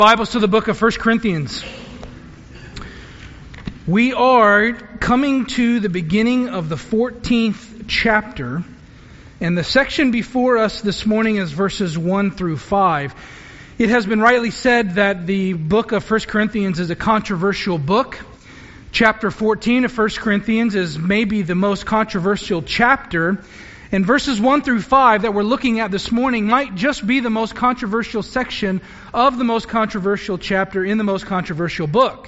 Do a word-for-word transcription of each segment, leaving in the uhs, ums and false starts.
Bibles to the book of First Corinthians. We are coming to the beginning of the fourteenth chapter, and the section before us this morning is verses one through five. It has been rightly said that the book of First Corinthians is a controversial book. Chapter fourteen of First Corinthians is maybe the most controversial chapter. And verses one through five that we're looking at this morning might just be the most controversial section of the most controversial chapter in the most controversial book.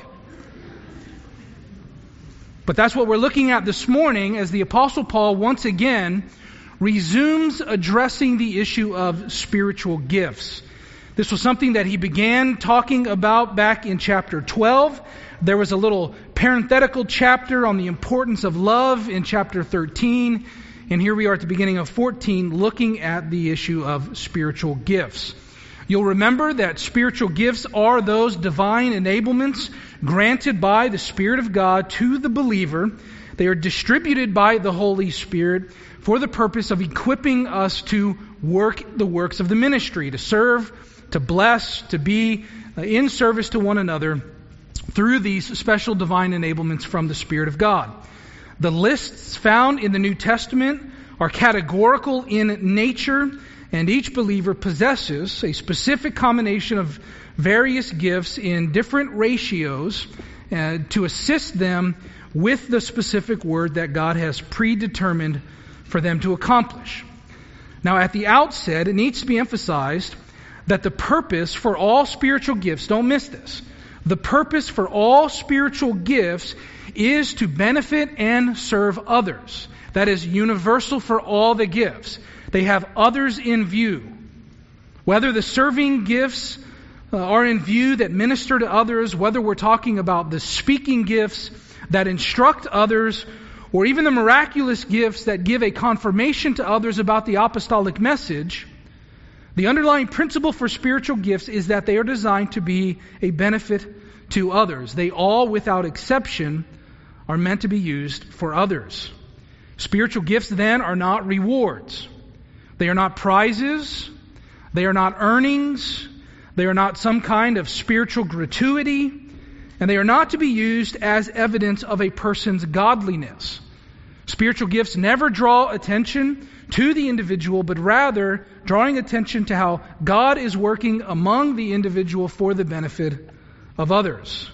But that's what we're looking at this morning as the Apostle Paul once again resumes addressing the issue of spiritual gifts. This was something that he began talking about back in chapter twelve. There was a little parenthetical chapter on the importance of love in chapter thirteen. And here we are at the beginning of fourteen, looking at the issue of spiritual gifts. You'll remember that spiritual gifts are those divine enablements granted by the Spirit of God to the believer. They are distributed by the Holy Spirit for the purpose of equipping us to work the works of the ministry, to serve, to bless, to be in service to one another through these special divine enablements from the Spirit of God. The lists found in the New Testament are categorical in nature, and each believer possesses a specific combination of various gifts in different ratios uh, to assist them with the specific word that God has predetermined for them to accomplish. Now, at the outset, it needs to be emphasized that the purpose for all spiritual gifts, don't miss this, the purpose for all spiritual gifts is to benefit and serve others. That is universal for all the gifts. They have others in view. Whether the serving gifts uh, are in view that minister to others, whether we're talking about the speaking gifts that instruct others, or even the miraculous gifts that give a confirmation to others about the apostolic message, the underlying principle for spiritual gifts is that they are designed to be a benefit to others. They all, without exception, are meant to be used for others. Spiritual gifts, then, are not rewards. They are not prizes. They are not earnings. They are not some kind of spiritual gratuity. And they are not to be used as evidence of a person's godliness. Spiritual gifts never draw attention to the individual, but rather drawing attention to how God is working among the individual for the benefit of others.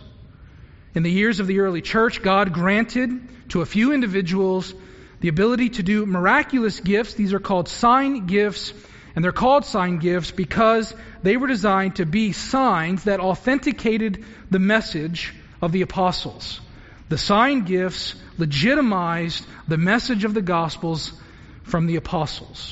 In the years of the early church, God granted to a few individuals the ability to do miraculous gifts. These are called sign gifts, and they're called sign gifts because they were designed to be signs that authenticated the message of the apostles. The sign gifts legitimized the message of the Gospels from the apostles.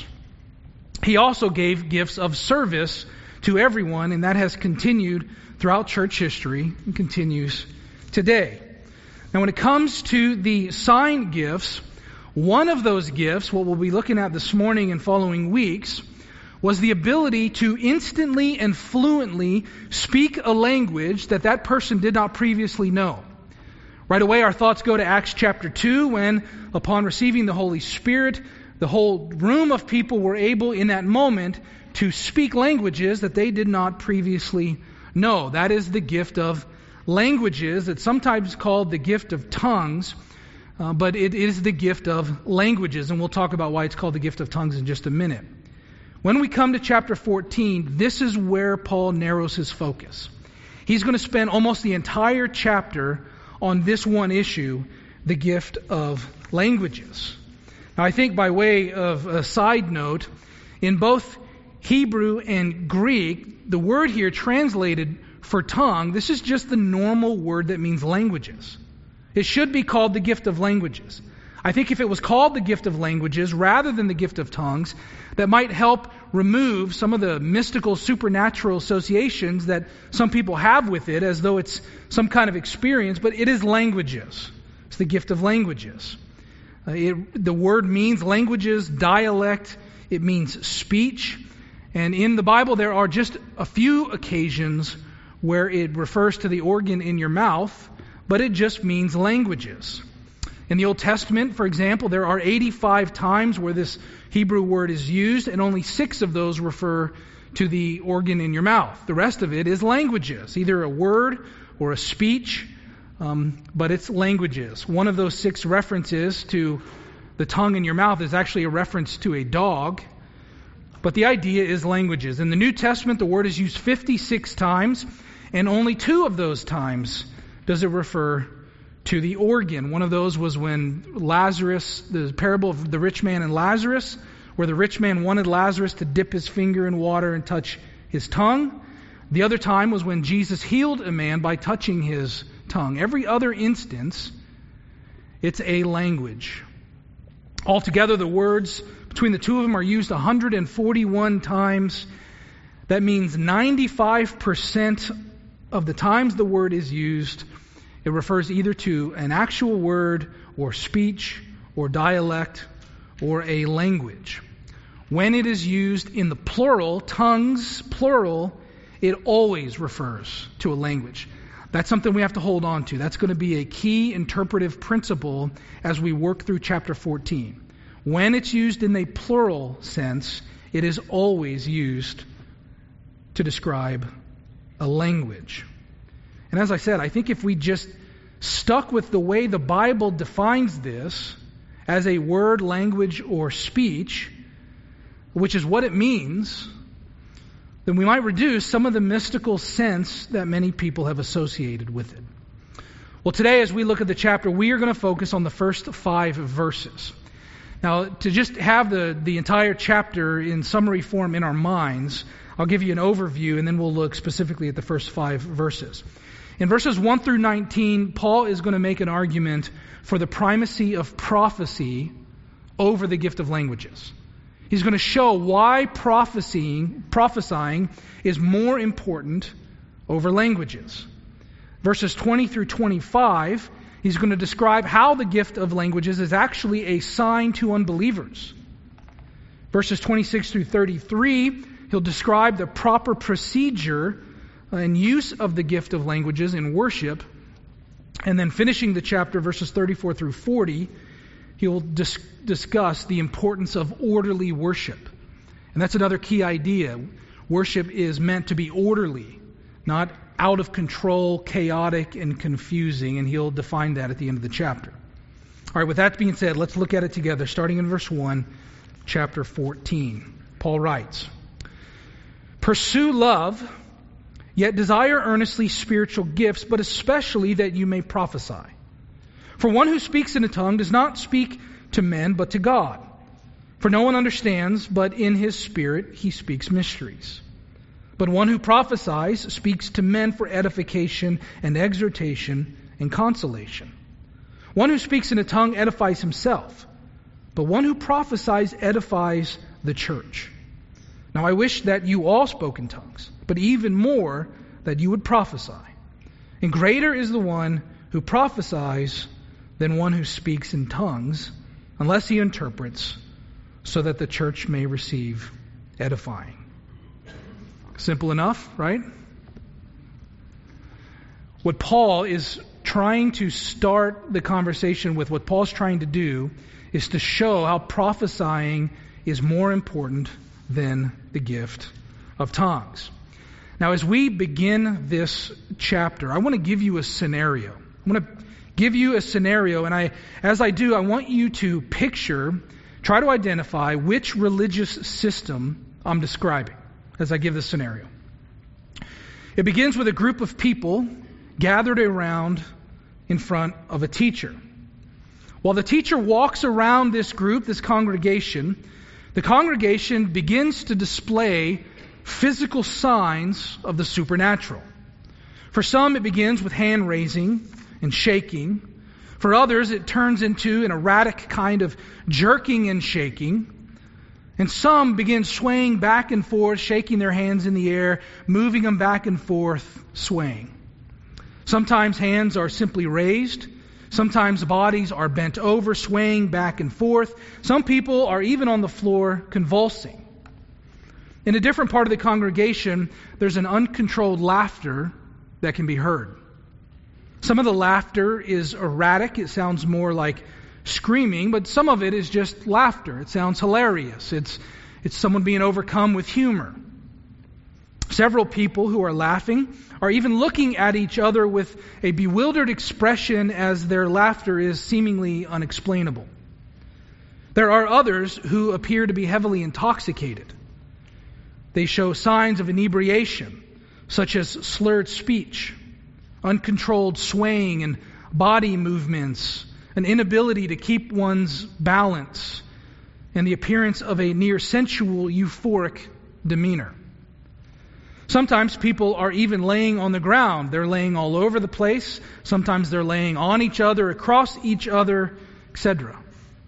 He also gave gifts of service to everyone, and that has continued throughout church history and continues today. Now, when it comes to the sign gifts, one of those gifts, what we'll be looking at this morning and following weeks, was the ability to instantly and fluently speak a language that that person did not previously know. Right away, our thoughts go to Acts chapter two, when, upon receiving the Holy Spirit, the whole room of people were able in that moment to speak languages that they did not previously know. That is the gift of languages. It's sometimes called the gift of tongues, uh, but it is the gift of languages, and we'll talk about why it's called the gift of tongues in just a minute. When we come to chapter fourteen, this is where Paul narrows his focus. He's going to spend almost the entire chapter on this one issue, the gift of languages. Now, I think by way of a side note, in both Hebrew and Greek, the word here translated for tongue, this is just the normal word that means languages. It should be called the gift of languages. I think if it was called the gift of languages rather than the gift of tongues, that might help remove some of the mystical, supernatural associations that some people have with it, as though it's some kind of experience, but it is languages. It's the gift of languages. Uh, it, the word means languages, dialect, it means speech. And in the Bible, there are just a few occasions where it refers to the organ in your mouth, but it just means languages. In the Old Testament, for example, there are eighty-five times where this Hebrew word is used, and only six of those refer to the organ in your mouth. The rest of it is languages, either a word or a speech, um, but it's languages. One of those six references to the tongue in your mouth is actually a reference to a dog, but the idea is languages. In the New Testament, the word is used fifty-six times, and only two of those times does it refer to the organ. One of those was when Lazarus, the parable of the rich man and Lazarus, where the rich man wanted Lazarus to dip his finger in water and touch his tongue. The other time was when Jesus healed a man by touching his tongue. Every other instance, it's a language. Altogether, the words between the two of them are used one hundred forty-one times. That means ninety-five percent of the times the word is used, it refers either to an actual word or speech or dialect or a language. When it is used in the plural, tongues, plural, it always refers to a language. That's something we have to hold on to. That's going to be a key interpretive principle as we work through chapter fourteen. When it's used in a plural sense, it is always used to describe a language. And as I said, I think if we just stuck with the way the Bible defines this as a word, language, or speech, which is what it means, then we might reduce some of the mystical sense that many people have associated with it. Well, today as we look at the chapter, we are going to focus on the first five verses. Now, to just have the, the entire chapter in summary form in our minds, I'll give you an overview and then we'll look specifically at the first five verses. In verses one through nineteen, Paul is going to make an argument for the primacy of prophecy over the gift of languages. He's going to show why prophesying, prophesying is more important over languages. Verses twenty through twenty-five, he's going to describe how the gift of languages is actually a sign to unbelievers. Verses twenty-six through thirty-three, he'll describe the proper procedure and use of the gift of languages in worship. And then finishing the chapter, verses thirty-four through forty, he'll dis- discuss the importance of orderly worship. And that's another key idea. Worship is meant to be orderly, not out of control, chaotic, and confusing. And he'll define that at the end of the chapter. All right, with that being said, let's look at it together, starting in verse one, chapter fourteen. Paul writes, "Pursue love, yet desire earnestly spiritual gifts, but especially that you may prophesy. For one who speaks in a tongue does not speak to men, but to God. For no one understands, but in his spirit he speaks mysteries. But one who prophesies speaks to men for edification and exhortation and consolation. One who speaks in a tongue edifies himself, but one who prophesies edifies the church. Now I wish that you all spoke in tongues, but even more that you would prophesy. And greater is the one who prophesies than one who speaks in tongues, unless he interprets, so that the church may receive edifying." Simple enough, right? What Paul is trying to start the conversation with, what Paul's trying to do, is to show how prophesying is more important than the gift of tongues. Now, as we begin this chapter, I want to give you a scenario. I want to give you a scenario, and I, as I do, I want you to picture, try to identify which religious system I'm describing as I give this scenario. It begins with a group of people gathered around in front of a teacher. While the teacher walks around this group, this congregation, the congregation begins to display physical signs of the supernatural. For some, it begins with hand raising and shaking. For others, it turns into an erratic kind of jerking and shaking. And some begin swaying back and forth, shaking their hands in the air, moving them back and forth, swaying. Sometimes hands are simply raised. Sometimes bodies are bent over, swaying back and forth. Some people are even on the floor, convulsing. In a different part of the congregation, there's an uncontrolled laughter that can be heard. Some of the laughter is erratic. It sounds more like screaming, but some of it is just laughter. It sounds hilarious. It's, it's someone being overcome with humor. Several people who are laughing are even looking at each other with a bewildered expression as their laughter is seemingly unexplainable. There are others who appear to be heavily intoxicated. They show signs of inebriation, such as slurred speech, uncontrolled swaying and body movements, an inability to keep one's balance, and the appearance of a near sensual, euphoric demeanor. Sometimes people are even laying on the ground. They're laying all over the place. Sometimes they're laying on each other, across each other, et cetera.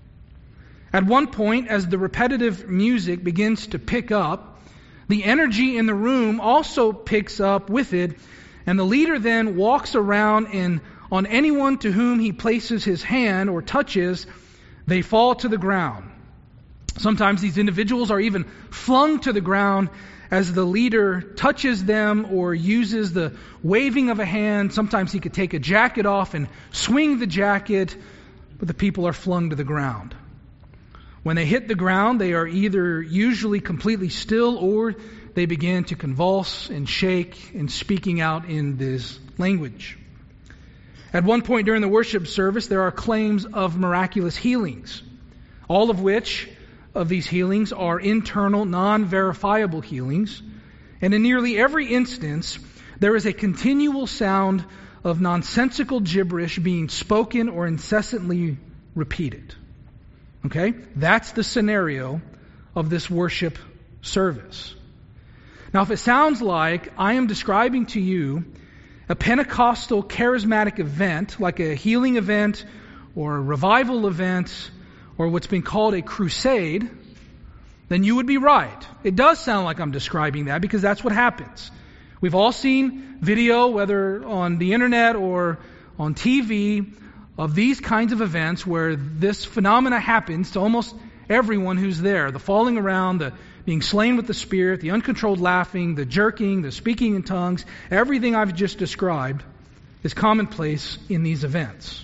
At one point, as the repetitive music begins to pick up, the energy in the room also picks up with it, and the leader then walks around, and on anyone to whom he places his hand or touches, they fall to the ground. Sometimes these individuals are even flung to the ground as the leader touches them or uses the waving of a hand. Sometimes he could take a jacket off and swing the jacket, but the people are flung to the ground. When they hit the ground, they are either usually completely still or they begin to convulse and shake and speaking out in this language. At one point during the worship service, there are claims of miraculous healings, all of which of these healings are internal, non-verifiable healings. And in nearly every instance, there is a continual sound of nonsensical gibberish being spoken or incessantly repeated. Okay? That's the scenario of this worship service. Now, if it sounds like I am describing to you a Pentecostal charismatic event, like a healing event or a revival event, or what's been called a crusade, then you would be right. It does sound like I'm describing that because that's what happens. We've all seen video, whether on the internet or on T V, of these kinds of events where this phenomena happens to almost everyone who's there. The falling around, the being slain with the Spirit, the uncontrolled laughing, the jerking, the speaking in tongues, everything I've just described is commonplace in these events.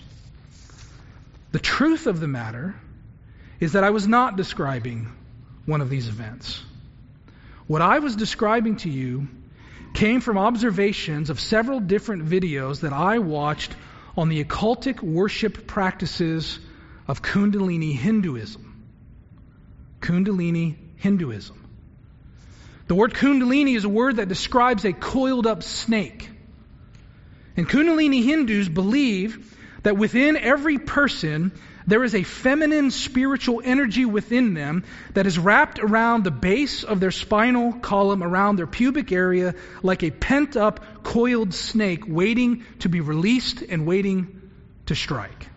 The truth of the matter is that I was not describing one of these events. What I was describing to you came from observations of several different videos that I watched on the occultic worship practices of Kundalini Hinduism. Kundalini Hinduism. The word Kundalini is a word that describes a coiled up snake. And Kundalini Hindus believe that within every person there is a feminine spiritual energy within them that is wrapped around the base of their spinal column, around their pubic area, like a pent-up, coiled snake waiting to be released and waiting to strike.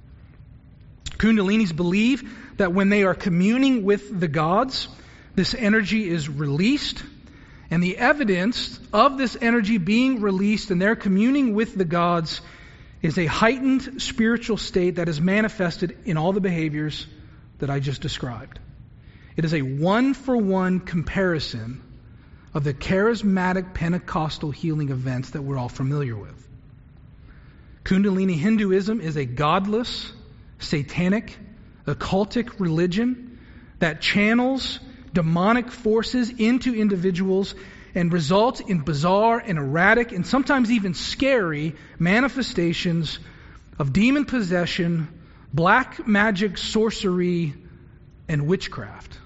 Kundalinis believe that when they are communing with the gods, this energy is released, and the evidence of this energy being released and their communing with the gods is a heightened spiritual state that is manifested in all the behaviors that I just described. It is a one-for-one comparison of the charismatic Pentecostal healing events that we're all familiar with. Kundalini Hinduism is a godless, satanic, occultic religion that channels demonic forces into individuals and results in bizarre and erratic and sometimes even scary manifestations of demon possession, black magic, sorcery, and witchcraft.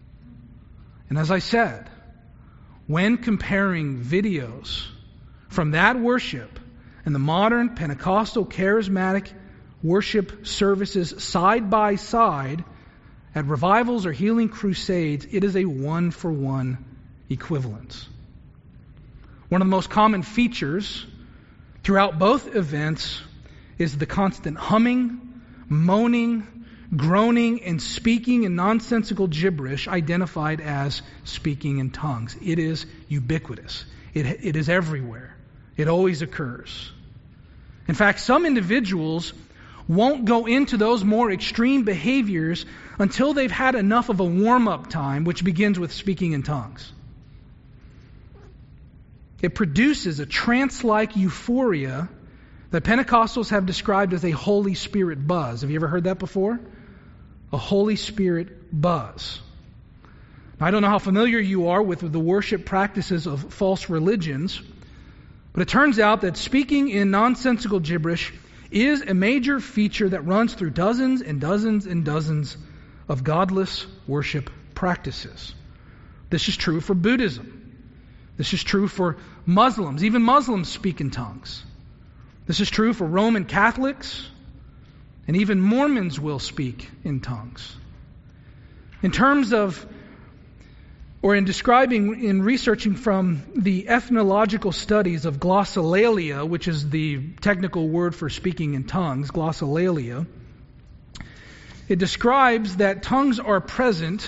And as I said, when comparing videos from that worship and the modern Pentecostal charismatic worship services side by side at revivals or healing crusades, it is a one-for-one equivalence. One of the most common features throughout both events is the constant humming, moaning, groaning, and speaking in nonsensical gibberish identified as speaking in tongues. It is ubiquitous. It, it is everywhere. It always occurs. In fact, some individuals won't go into those more extreme behaviors until they've had enough of a warm-up time, which begins with speaking in tongues. It produces a trance-like euphoria that Pentecostals have described as a Holy Spirit buzz. Have you ever heard that before? A Holy Spirit buzz. I don't know how familiar you are with the worship practices of false religions, but it turns out that speaking in nonsensical gibberish is a major feature that runs through dozens and dozens and dozens of godless worship practices. This is true for Buddhism. This is true for Muslims. Even Muslims speak in tongues. This is true for Roman Catholics, and even Mormons will speak in tongues. In terms of, or in describing, in researching from the ethnological studies of glossolalia, which is the technical word for speaking in tongues, glossolalia, it describes that tongues are present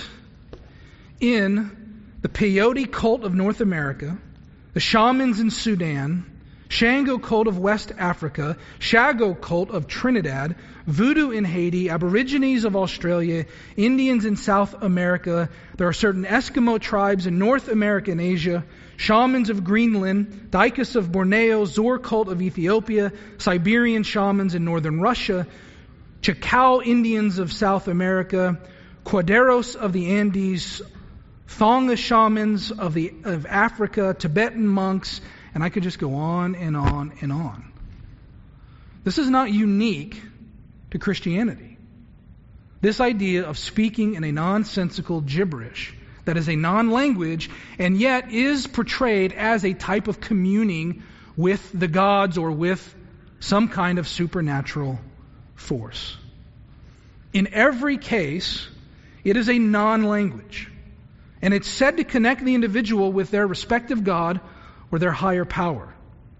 in the peyote cult of North America, the shamans in Sudan, Shango cult of West Africa, Shago cult of Trinidad, Voodoo in Haiti, Aborigines of Australia, Indians in South America. There are certain Eskimo tribes in North America and Asia, shamans of Greenland, Daikas of Borneo, Zor cult of Ethiopia, Siberian shamans in northern Russia, Chacao Indians of South America, Cuaderos of the Andes, Thonga shamans of the of Africa, Tibetan monks, and I could just go on and on and on. This is not unique to Christianity. This idea of speaking in a nonsensical gibberish that is a non-language and yet is portrayed as a type of communing with the gods or with some kind of supernatural force. In every case, it is a non-language. And it's said to connect the individual with their respective God or their higher power.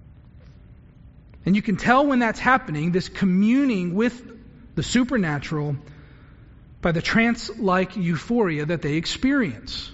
And you can tell when that's happening, this communing with the supernatural, by the trance-like euphoria that they experience.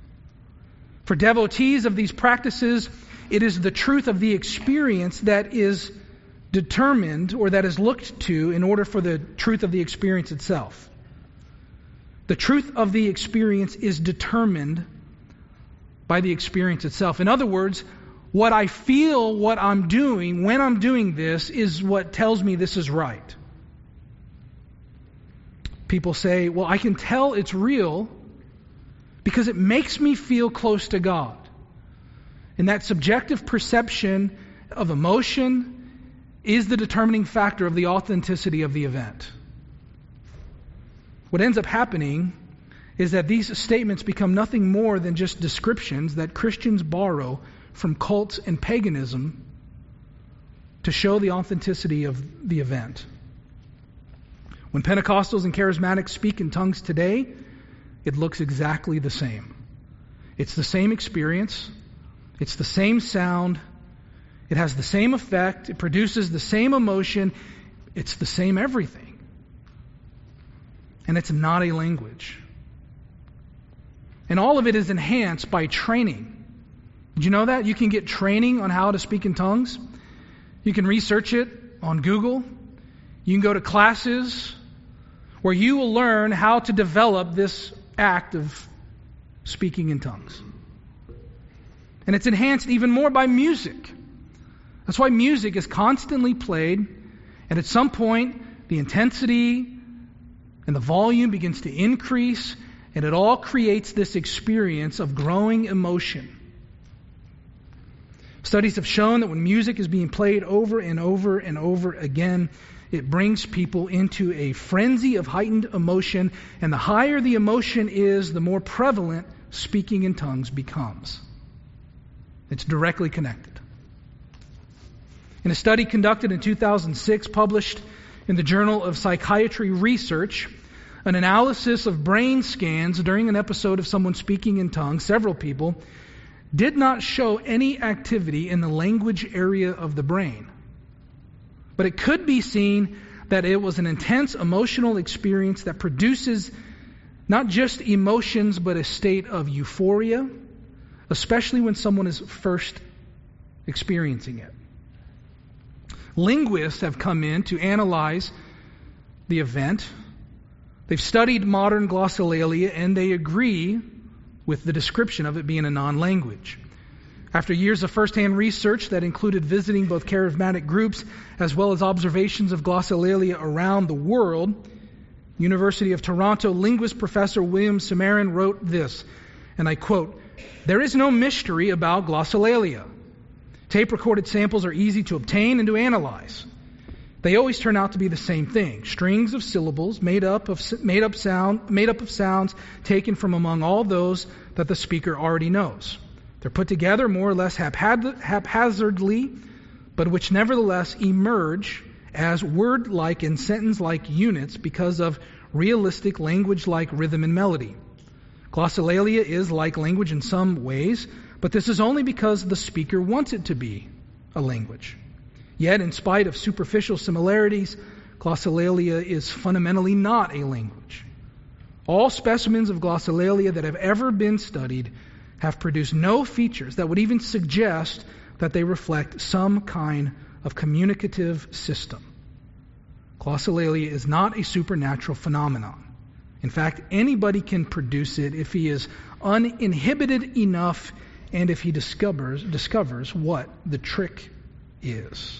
For devotees of these practices, it is the truth of the experience that is determined or that is looked to in order for the truth of the experience itself. The truth of the experience is determined by the experience itself. In other words, what I feel, what I'm doing, when I'm doing this, is what tells me this is right. People say, well, I can tell it's real because it makes me feel close to God. And that subjective perception of emotion is the determining factor of the authenticity of the event. What ends up happening is that these statements become nothing more than just descriptions that Christians borrow from cults and paganism to show the authenticity of the event. When Pentecostals and Charismatics speak in tongues today, it looks exactly the same. It's the same experience. It's the same sound. It has the same effect. It produces the same emotion. It's the same everything. And it's not a language. And all of it is enhanced by training. Did you know that? You can get training on how to speak in tongues. You can research it on Google. You can go to classes where you will learn how to develop this act of speaking in tongues. And it's enhanced even more by music. That's why music is constantly played, and at some point, the intensity and the volume begins to increase, and it all creates this experience of growing emotion. Studies have shown that when music is being played over and over and over again, it brings people into a frenzy of heightened emotion, and the higher the emotion is, the more prevalent speaking in tongues becomes. It's directly connected. In a study conducted in two thousand six, published in the Journal of Psychiatry Research, an analysis of brain scans during an episode of someone speaking in tongues, several people, did not show any activity in the language area of the brain. But it could be seen that it was an intense emotional experience that produces not just emotions, but a state of euphoria, especially when someone is first experiencing it. Linguists have come in to analyze the event. They've studied modern glossolalia, and they agree with the description of it being a non-language. After years of first-hand research that included visiting both charismatic groups as well as observations of glossolalia around the world, University of Toronto linguist professor William Samarin wrote this: And I quote, "There is no mystery about glossolalia. Tape-recorded samples are easy to obtain and to analyze. They always turn out to be the same thing: strings of syllables made up of made up sound made up of sounds taken from among all those that the speaker already knows. They're put together more or less haphaz- haphazardly, but which nevertheless emerge as word-like and sentence-like units because of realistic language-like rhythm and melody. Glossolalia is like language in some ways, but this is only because the speaker wants it to be a language. Yet, in spite of superficial similarities, glossolalia is fundamentally not a language. All specimens of glossolalia that have ever been studied have produced no features that would even suggest that they reflect some kind of communicative system. Glossolalia is not a supernatural phenomenon. In fact, anybody can produce it if he is uninhibited enough and if he discovers discovers what the trick is.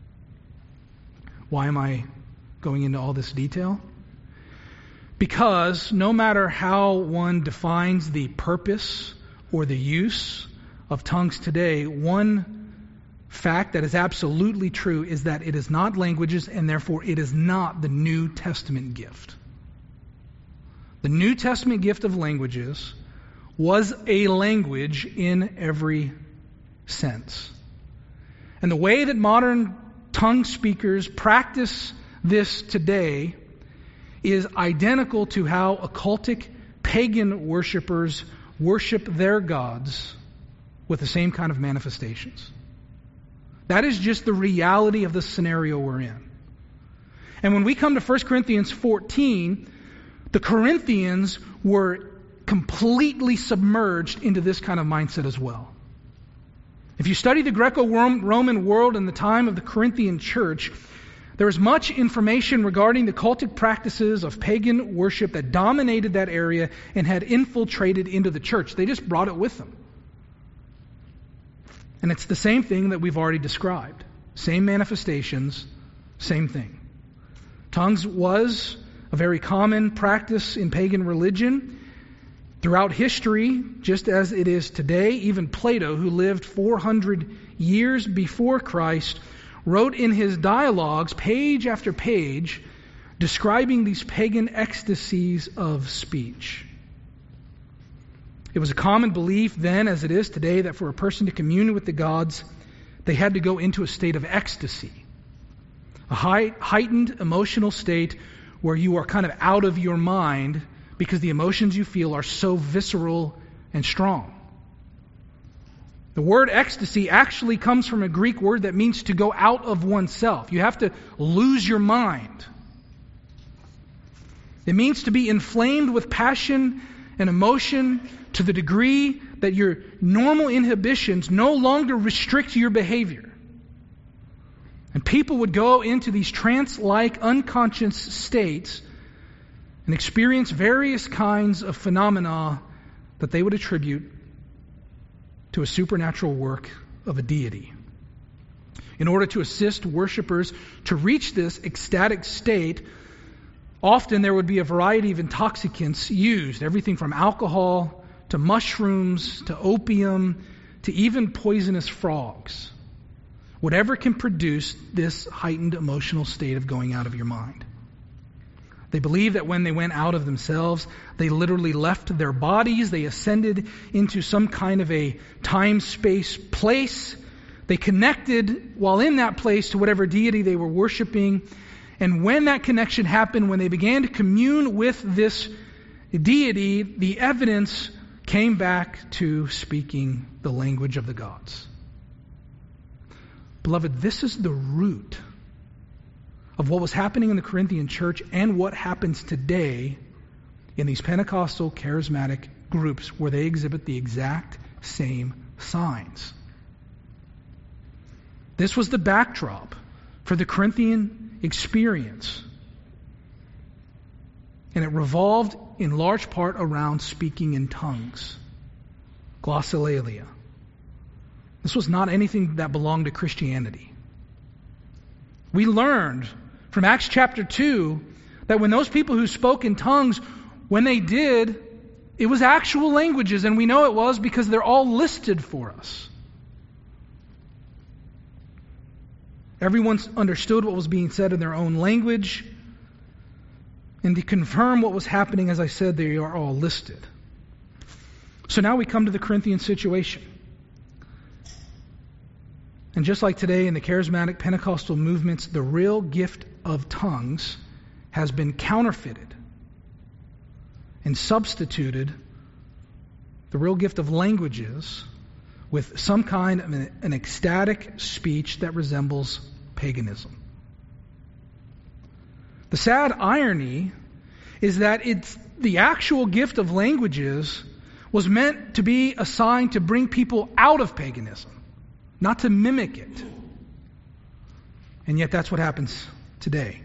Why am I going into all this detail? Because no matter how one defines the purpose or the use of tongues today, one fact that is absolutely true is that it is not languages, and therefore it is not the New Testament gift. The New Testament gift of languages was a language in every sense. And the way that modern tongue speakers practice this today is identical to how occultic pagan worshipers worship their gods with the same kind of manifestations. That is just the reality of the scenario we're in. And when we come to First Corinthians fourteen, the Corinthians were completely submerged into this kind of mindset as well. If you study the Greco-Roman world in the time of the Corinthian church, there is much information regarding the cultic practices of pagan worship that dominated that area and had infiltrated into the church. They just brought it with them. And it's the same thing that we've already described. Same manifestations, same thing. Tongues was a very common practice in pagan religion throughout history, just as it is today. Even Plato, who lived four hundred years before Christ, wrote in his dialogues, page after page, describing these pagan ecstasies of speech. It was a common belief then, as it is today, that for a person to commune with the gods, they had to go into a state of ecstasy, a high, heightened emotional state where you are kind of out of your mind because the emotions you feel are so visceral and strong. The word ecstasy actually comes from a Greek word that means to go out of oneself. You have to lose your mind. It means to be inflamed with passion and emotion to the degree that your normal inhibitions no longer restrict your behavior. And people would go into these trance-like unconscious states and experience various kinds of phenomena that they would attribute to a supernatural work of a deity. In order to assist worshipers to reach this ecstatic state, often there would be a variety of intoxicants used, everything from alcohol to mushrooms to opium to even poisonous frogs. Whatever can produce this heightened emotional state of going out of your mind. They believed that when they went out of themselves, they literally left their bodies. They ascended into some kind of a time-space place. They connected while in that place to whatever deity they were worshiping. And when that connection happened, when they began to commune with this deity, the evidence came back to speaking the language of the gods. Beloved, this is the root of what was happening in the Corinthian church and what happens today in these Pentecostal charismatic groups where they exhibit the exact same signs. This was the backdrop for the Corinthian experience. And it revolved in large part around speaking in tongues. Glossolalia. This was not anything that belonged to Christianity. We learned from Acts chapter two that when those people who spoke in tongues, when they did, it was actual languages, and we know it was because they're all listed for us. Everyone understood what was being said in their own language. And to confirm what was happening, as I said, they are all listed. So now we come to the Corinthian situation. And just like today in the charismatic Pentecostal movements, the real gift of tongues has been counterfeited and substituted, the real gift of languages, with some kind of an, an ecstatic speech that resembles paganism. The sad irony is that it's the actual gift of languages was meant to be a sign to bring people out of paganism, not to mimic it. And yet that's what happens today.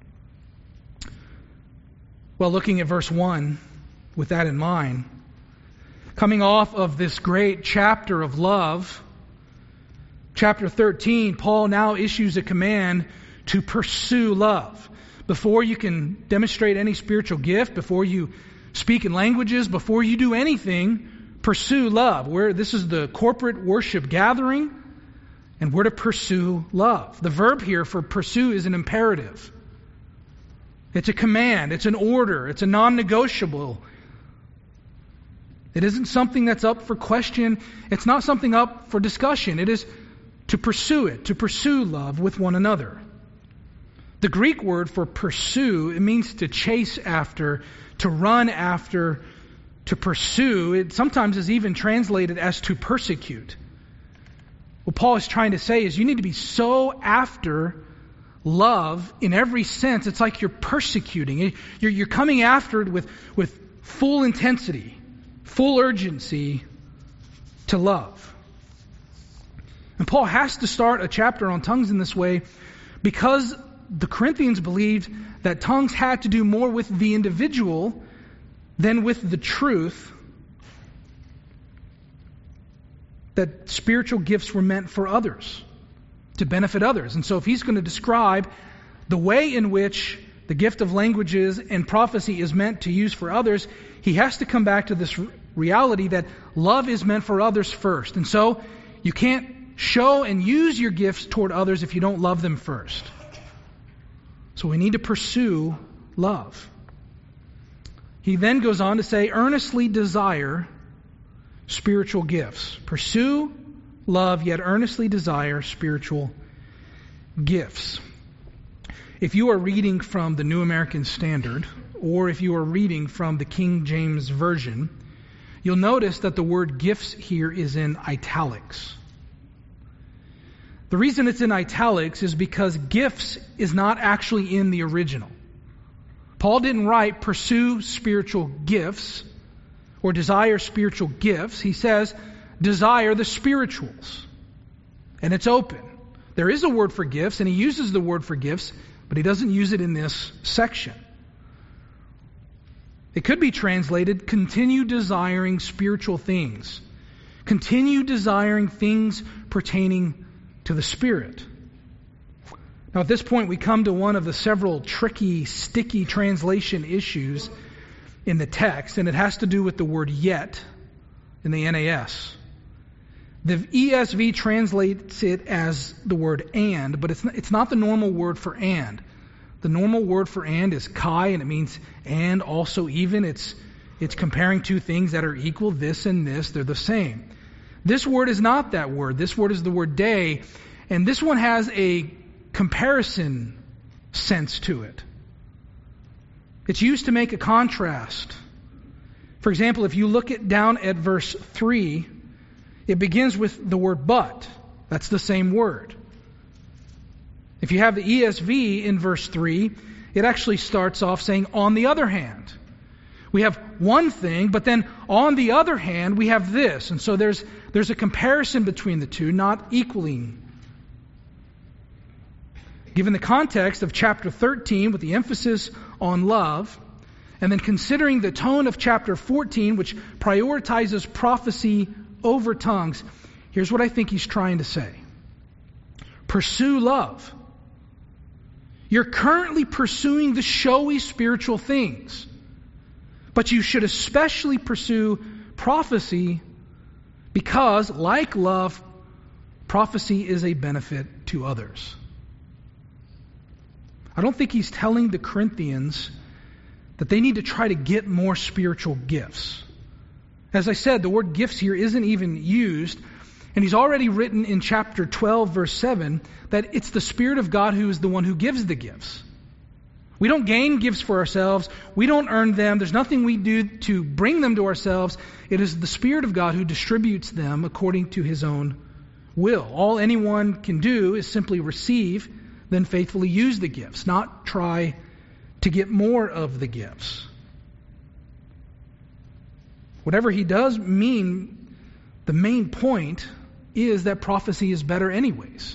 Well, looking at verse one, with that in mind, coming off of this great chapter of love, chapter thirteen, Paul now issues a command to pursue love. Before you can demonstrate any spiritual gift, before you speak in languages, before you do anything, pursue love. Where this is the corporate worship gathering, and we're to pursue love. The verb here for pursue is an imperative. It's a command. It's an order. It's a non-negotiable. It isn't something that's up for question. It's not something up for discussion. It is to pursue it, to pursue love with one another. The Greek word for pursue, it means to chase after, to run after, to pursue. It sometimes is even translated as to persecute. What Paul is trying to say is you need to be so after love in every sense. It's like you're persecuting. You're, you're coming after it with, with full intensity, full urgency to love. And Paul has to start a chapter on tongues in this way because the Corinthians believed that tongues had to do more with the individual than with the truth that spiritual gifts were meant for others, to benefit others. And so if he's going to describe the way in which the gift of languages and prophecy is meant to use for others, he has to come back to this reality that love is meant for others first. And so you can't show and use your gifts toward others if you don't love them first. So we need to pursue love. He then goes on to say, earnestly desire spiritual gifts. Pursue love, yet earnestly desire spiritual gifts. If you are reading from the New American Standard, or if you are reading from the King James Version, you'll notice that the word gifts here is in italics. The reason it's in italics is because gifts is not actually in the original. Paul didn't write pursue spiritual gifts or desire spiritual gifts. He says desire the spirituals. And it's open. There is a word for gifts, and he uses the word for gifts, but he doesn't use it in this section. It could be translated, continue desiring spiritual things. Continue desiring things pertaining to the Spirit. Now at this point we come to one of the several tricky, sticky translation issues in the text, and it has to do with the word yet in the N A S. The E S V translates it as the word and, but it's not, it's not the normal word for and. The normal word for and is kai, and it means and, also even. It's, it's comparing two things that are equal, this and this, they're the same. This word is not that word. This word is the word day, and this one has a comparison sense to it. It's used to make a contrast. For example, if you look at down at verse three, it begins with the word but. That's the same word. If you have the E S V in verse three, it actually starts off saying, on the other hand. We have one thing, but then on the other hand, we have this. And so there's there's a comparison between the two, not equaling. Given the context of chapter thirteen with the emphasis on love, and then considering the tone of chapter fourteen, which prioritizes prophecy over tongues, here's what I think he's trying to say. Pursue love. You're currently pursuing the showy spiritual things. But you should especially pursue prophecy because, like love, prophecy is a benefit to others. I don't think he's telling the Corinthians that they need to try to get more spiritual gifts. As I said, the word gifts here isn't even used. And he's already written in chapter twelve, verse seven, that it's the Spirit of God who is the one who gives the gifts. We don't gain gifts for ourselves. We don't earn them. There's nothing we do to bring them to ourselves. It is the Spirit of God who distributes them according to His own will. All anyone can do is simply receive, then faithfully use the gifts, not try to get more of the gifts. Whatever he does mean, the main point is that prophecy is better anyways.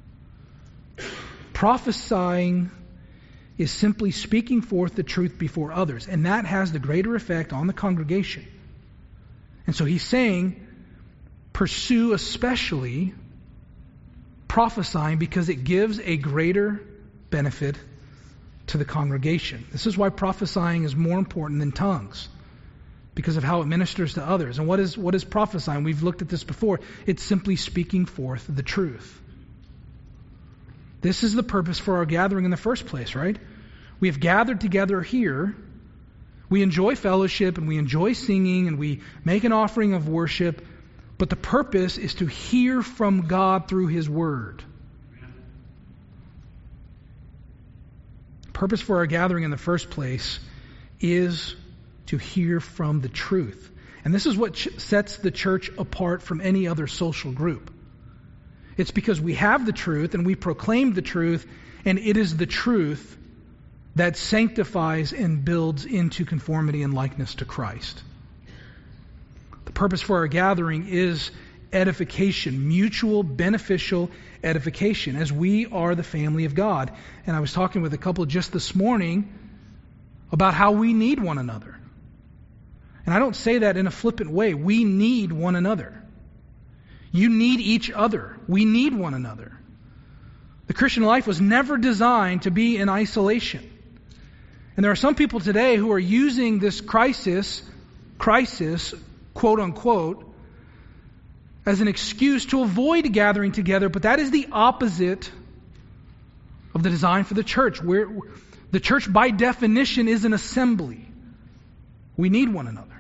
Prophesying is simply speaking forth the truth before others, and that has the greater effect on the congregation. And so he's saying, pursue especially prophesying because it gives a greater benefit to the congregation. This is why prophesying is more important than tongues, because of how it ministers to others. And what is what is prophesying? We've looked at this before. It's simply speaking forth the truth. This is the purpose for our gathering in the first place, right? We have gathered together here. We enjoy fellowship and we enjoy singing and we make an offering of worship. But the purpose is to hear from God through His Word. The purpose for our gathering in the first place is to hear from the truth. And this is what ch- sets the church apart from any other social group. It's because we have the truth and we proclaim the truth, and it is the truth that sanctifies and builds into conformity and likeness to Christ. The purpose for our gathering is edification, mutual beneficial edification, as we are the family of God. And I was talking with a couple just this morning about how we need one another. And I don't say that in a flippant way. We need one another. You need each other. We need one another. The Christian life was never designed to be in isolation. And there are some people today who are using this crisis, crisis, quote unquote, as an excuse to avoid gathering together, but that is the opposite of the design for the church. Where the church, by definition, is an assembly. We need one another.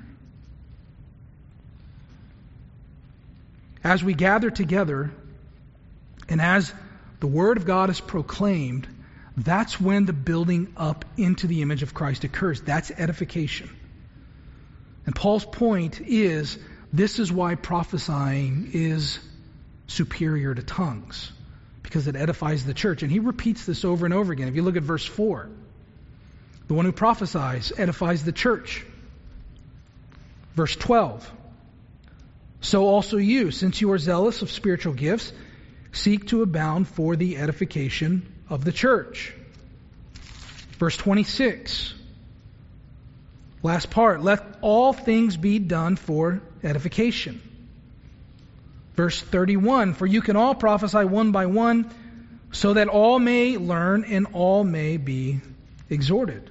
As we gather together, and as the Word of God is proclaimed, that's when the building up into the image of Christ occurs. That's edification. And Paul's point is, this is why prophesying is superior to tongues, because it edifies the church. And he repeats this over and over again. If you look at verse four, the one who prophesies edifies the church. Verse twelve, so also you, since you are zealous of spiritual gifts, seek to abound for the edification of the church. Verse twenty-six, last part, let all things be done for edification. Verse thirty-one, for you can all prophesy one by one, so that all may learn and all may be exhorted.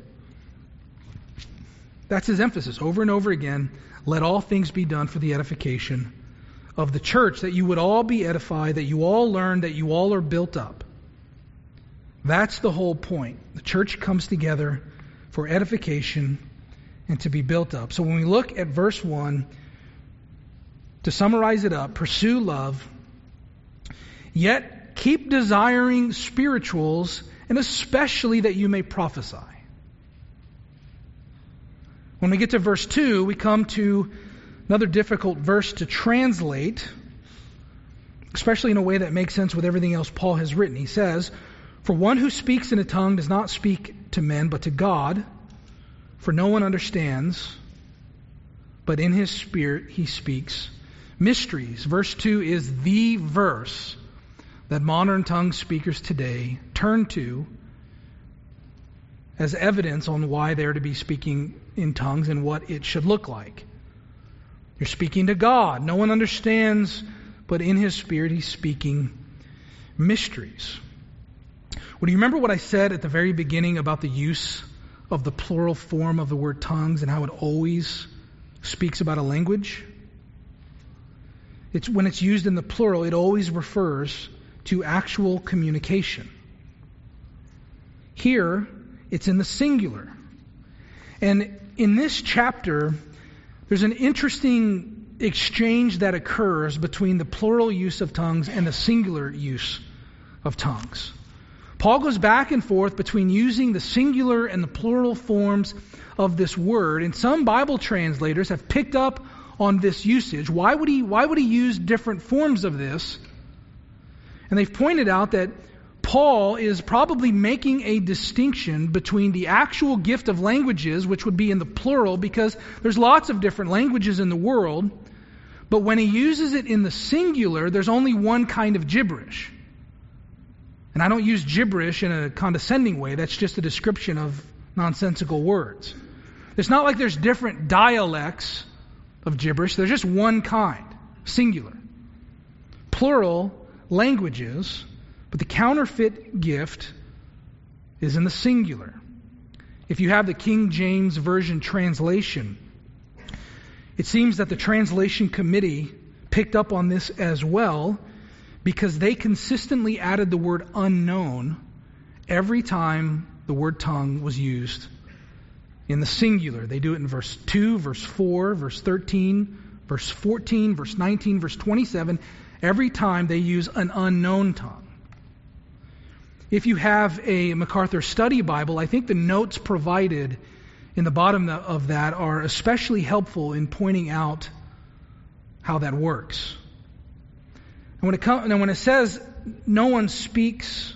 That's his emphasis over and over again. Let all things be done for the edification of the church, that you would all be edified, that you all learn, that you all are built up. That's the whole point. The church comes together for edification and to be built up. So when we look at verse one, to summarize it up, pursue love, yet keep desiring spirituals, and especially that you may prophesy. When we get to verse two, we come to another difficult verse to translate, especially in a way that makes sense with everything else Paul has written. He says, for one who speaks in a tongue does not speak to men, but to God, for no one understands, but in his spirit he speaks mysteries. Verse two is the verse that modern tongue speakers today turn to as evidence on why they're to be speaking in tongues and what it should look like. You're speaking to God. No one understands, but in his spirit he's speaking mysteries. Well, do you remember what I said at the very beginning about the use of the plural form of the word tongues and how it always speaks about a language? It's when it's used in the plural, it always refers to actual communication. Here, it's in the singular. And in this chapter, there's an interesting exchange that occurs between the plural use of tongues and the singular use of tongues. Paul goes back and forth between using the singular and the plural forms of this word, and some Bible translators have picked up on this usage. Why would he, why would he use different forms of this? And they've pointed out that Paul is probably making a distinction between the actual gift of languages, which would be in the plural, because there's lots of different languages in the world, but when he uses it in the singular, there's only one kind of gibberish. And I don't use gibberish in a condescending way. That's just a description of nonsensical words. It's not like there's different dialects of gibberish. There's just one kind, singular. Plural languages, but the counterfeit gift is in the singular. If you have the King James Version translation, it seems that the translation committee picked up on this as well, because they consistently added the word unknown every time the word tongue was used in the singular. They do it in verse two, verse four, verse thirteen, verse fourteen, verse nineteen, verse twenty-seven. Every time they use an unknown tongue. If you have a MacArthur Study Bible, I think the notes provided in the bottom of that are especially helpful in pointing out how that works. And when it comes, and when it says no one speaks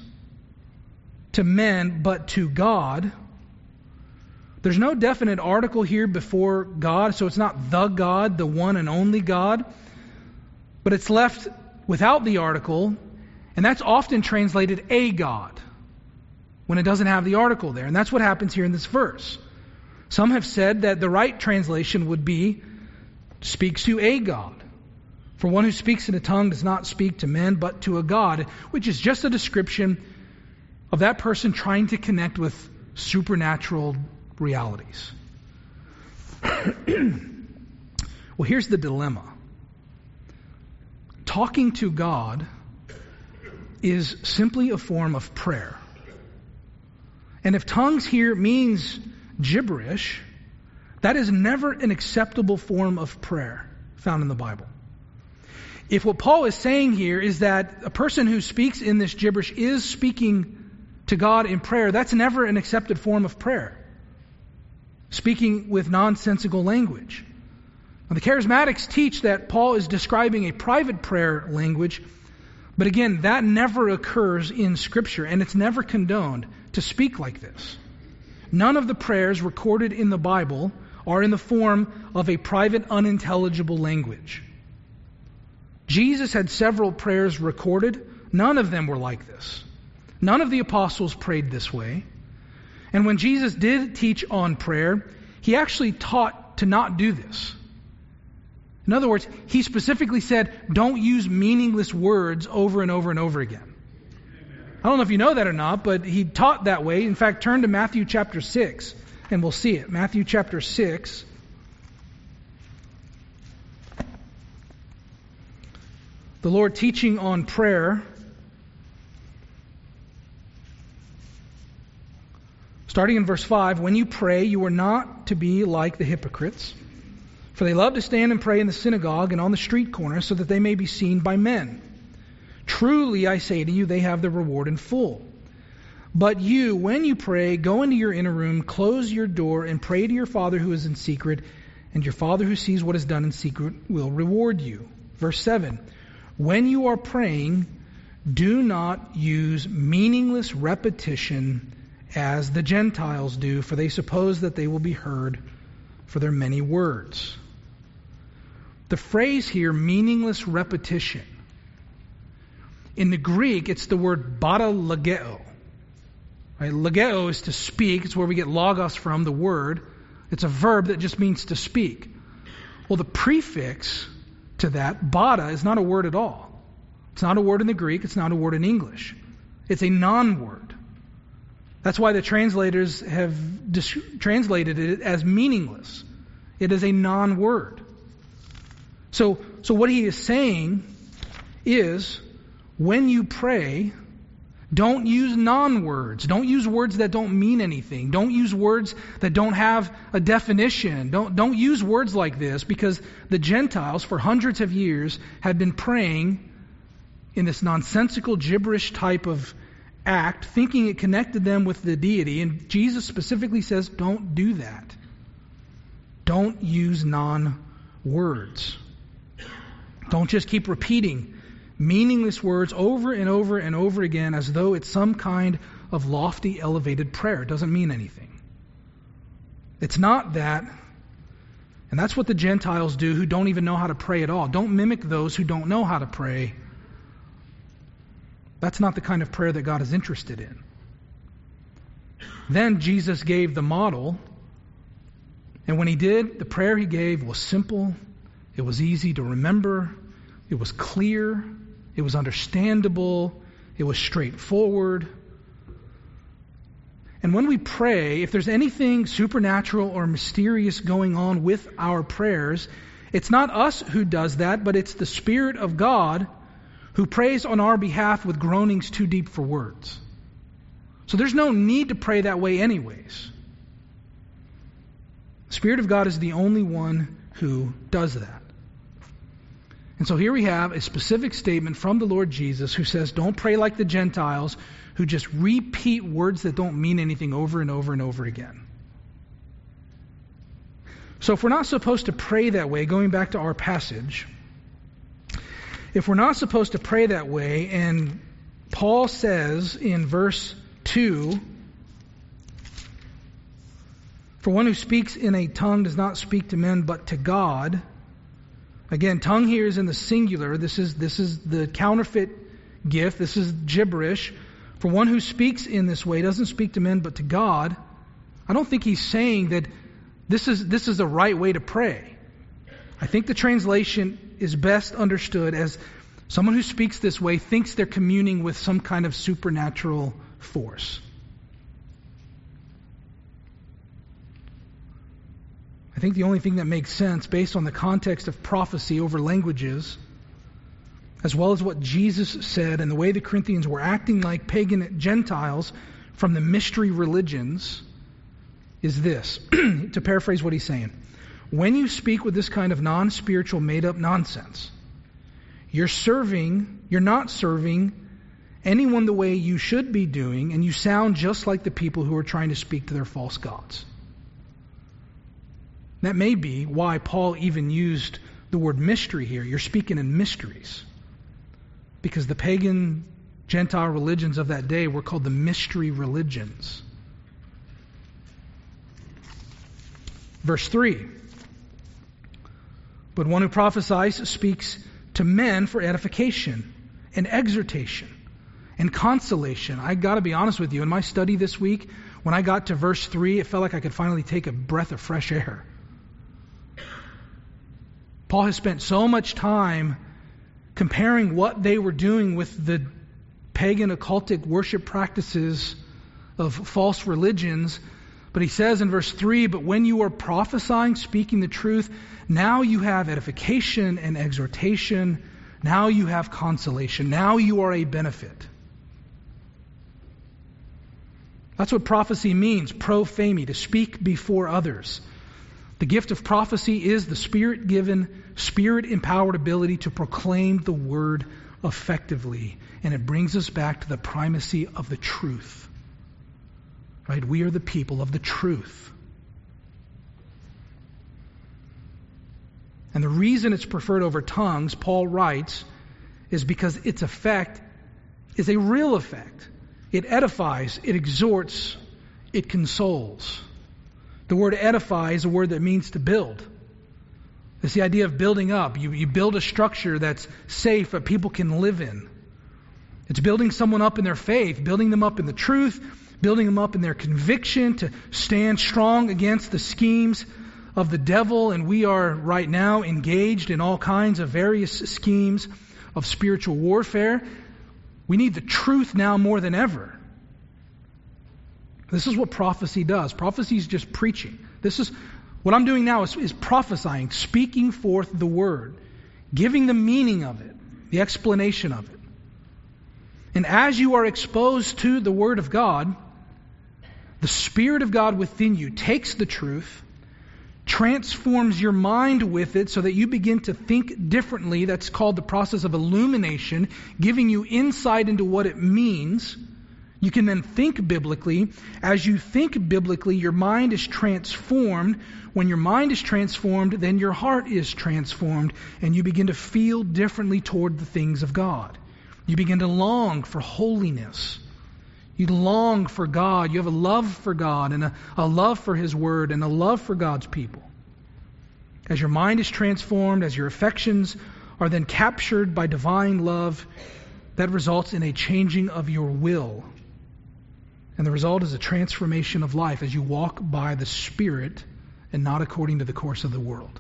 to men but to God, there's no definite article here before God, so it's not the God, the one and only God, but it's left without the article, and that's often translated a God when it doesn't have the article there. And that's what happens here in this verse. Some have said that the right translation would be speaks to a God. For one who speaks in a tongue does not speak to men, but to a God, which is just a description of that person trying to connect with supernatural realities. Well, here's the dilemma. Talking to God is simply a form of prayer. And if tongues here means gibberish, that is never an acceptable form of prayer found in the Bible. If what Paul is saying here is that a person who speaks in this gibberish is speaking to God in prayer, that's never an accepted form of prayer. Speaking with nonsensical language. Now, the charismatics teach that Paul is describing a private prayer language, but again, that never occurs in Scripture, and it's never condoned to speak like this. None of the prayers recorded in the Bible are in the form of a private, unintelligible language. Jesus had several prayers recorded. None of them were like this. None of the apostles prayed this way. And when Jesus did teach on prayer, he actually taught to not do this. In other words, he specifically said, don't use meaningless words over and over and over again. I don't know if you know that or not, but he taught that way. In fact, turn to Matthew chapter six, and we'll see it. Matthew chapter six. The Lord teaching on prayer, starting in verse five, when you pray, you are not to be like the hypocrites, for they love to stand and pray in the synagogue and on the street corners so that they may be seen by men. Truly, I say to you, they have the reward in full. But you, when you pray, go into your inner room, close your door, and pray to your Father who is in secret, and your Father who sees what is done in secret will reward you. Verse seven, when you are praying, do not use meaningless repetition as the Gentiles do, for they suppose that they will be heard for their many words. The phrase here, meaningless repetition, in the Greek, it's the word bata logeo. Right? Logeo is to speak. It's where we get logos from, the word. It's a verb that just means to speak. Well, the prefix to that, bata, is not a word at all. It's not a word in the Greek. It's not a word in English. It's a non-word. That's why the translators have dis- translated it as meaningless. It is a non-word. So, so what he is saying is, when you pray, don't use non-words. Don't use words that don't mean anything. Don't use words that don't have a definition. Don't, don't use words like this, because the Gentiles for hundreds of years had been praying in this nonsensical, gibberish type of act, thinking it connected them with the deity. And Jesus specifically says, don't do that. Don't use non-words. Don't just keep repeating meaningless words over and over and over again as though it's some kind of lofty, elevated prayer. It doesn't mean anything. It's not that. And that's what the Gentiles do who don't even know how to pray at all. Don't mimic those who don't know how to pray. That's not the kind of prayer that God is interested in. Then Jesus gave the model. And when he did, the prayer he gave was simple. It was easy to remember. It was clear. It was understandable. It was straightforward. And when we pray, if there's anything supernatural or mysterious going on with our prayers, it's not us who does that, but it's the Spirit of God who prays on our behalf with groanings too deep for words. So there's no need to pray that way anyways. The Spirit of God is the only one who does that. And so here we have a specific statement from the Lord Jesus who says, don't pray like the Gentiles who just repeat words that don't mean anything over and over and over again. So if we're not supposed to pray that way, going back to our passage, if we're not supposed to pray that way, and Paul says in verse two, for one who speaks in a tongue does not speak to men but to God. Again, tongue here is in the singular. This is this is the counterfeit gift. This is gibberish. For one who speaks in this way doesn't speak to men but to God. I don't think he's saying that this is this is the right way to pray. I think the translation is best understood as someone who speaks this way thinks they're communing with some kind of supernatural force. I think the only thing that makes sense based on the context of prophecy over languages, as well as what Jesus said and the way the Corinthians were acting like pagan Gentiles from the mystery religions, is this. To paraphrase what he's saying. When you speak with this kind of non-spiritual, made-up nonsense, you're serving, you're not serving anyone the way you should be doing, and you sound just like the people who are trying to speak to their false gods. That may be why Paul even used the word mystery here. You're speaking in mysteries. Because the pagan Gentile religions of that day were called the mystery religions. Verse three. But one who prophesies speaks to men for edification and exhortation and consolation. I got to be honest with you. In my study this week, when I got to verse three, it felt like I could finally take a breath of fresh air. Paul has spent so much time comparing what they were doing with the pagan occultic worship practices of false religions. But he says in verse three, but when you are prophesying, speaking the truth, now you have edification and exhortation. Now you have consolation. Now you are a benefit. That's what prophecy means, pro fame, to speak before others. The gift of prophecy is the Spirit-given, Spirit-empowered ability to proclaim the Word effectively. And it brings us back to the primacy of the truth. Right? We are the people of the truth. And the reason it's preferred over tongues, Paul writes, is because its effect is a real effect. It edifies, it exhorts, it consoles. The word edify is a word that means to build. It's the idea of building up. You, you build a structure that's safe that people can live in. It's building someone up in their faith, building them up in the truth, building them up in their conviction to stand strong against the schemes of the devil. And we are right now engaged in all kinds of various schemes of spiritual warfare. We need the truth now more than ever. This is what prophecy does. Prophecy is just preaching. This is what I'm doing now is, is prophesying, speaking forth the word, giving the meaning of it, the explanation of it. And as you are exposed to the word of God, the Spirit of God within you takes the truth, transforms your mind with it so that you begin to think differently. That's called the process of illumination, giving you insight into what it means. You can then think biblically. As you think biblically, your mind is transformed. When your mind is transformed, then your heart is transformed, and you begin to feel differently toward the things of God. You begin to long for holiness. You long for God. You have a love for God and a, a love for His Word and a love for God's people. As your mind is transformed, as your affections are then captured by divine love, that results in a changing of your will. And the result is a transformation of life as you walk by the Spirit and not according to the course of the world.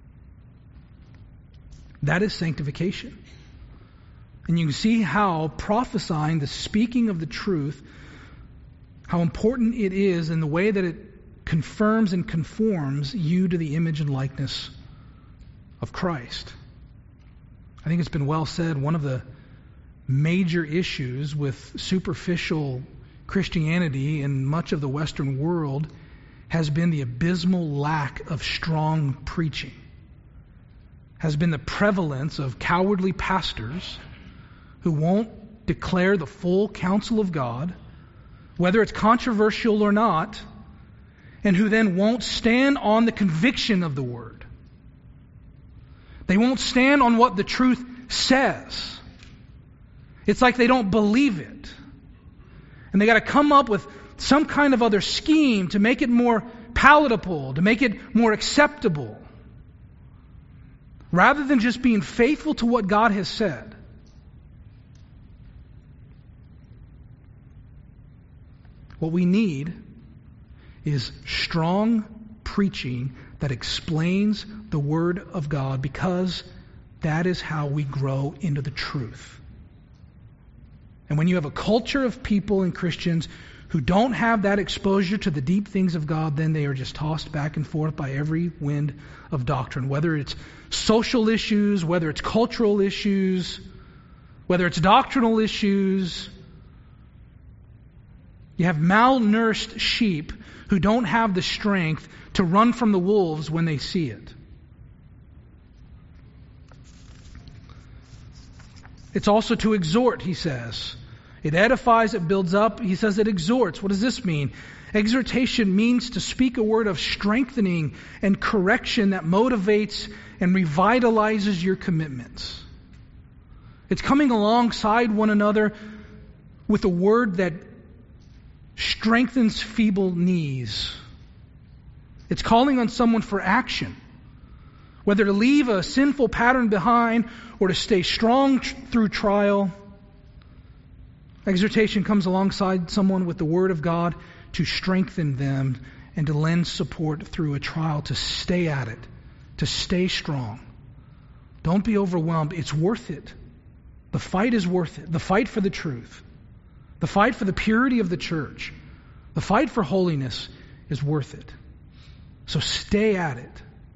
That is sanctification. And you can see how prophesying, the speaking of the truth, how important it is in the way that it confirms and conforms you to the image and likeness of Christ. I think it's been well said, one of the major issues with superficial Christianity in much of the Western world has been the abysmal lack of strong preaching, has been the prevalence of cowardly pastors who won't declare the full counsel of God, whether it's controversial or not, and who then won't stand on the conviction of the Word. They won't stand on what the truth says. It's like they don't believe it. And they got to come up with some kind of other scheme to make it more palatable, to make it more acceptable, rather than just being faithful to what God has said. What we need is strong preaching that explains the Word of God, because that is how we grow into the truth. And when you have a culture of people and Christians who don't have that exposure to the deep things of God, then they are just tossed back and forth by every wind of doctrine, whether it's social issues, whether it's cultural issues, whether it's doctrinal issues. You have malnourished sheep who don't have the strength to run from the wolves when they see it. It's also to exhort, he says. It edifies, it builds up. He says it exhorts. What does this mean? Exhortation means to speak a word of strengthening and correction that motivates and revitalizes your commitments. It's coming alongside one another with a word that strengthens feeble knees. It's calling on someone for action, whether to leave a sinful pattern behind or to stay strong tr- through trial. Exhortation comes alongside someone with the Word of God to strengthen them and to lend support through a trial, to stay at it, to stay strong. Don't be overwhelmed. It's worth it. The fight is worth it. The fight for the truth. The fight for the purity of the church. The fight for holiness is worth it. So stay at it.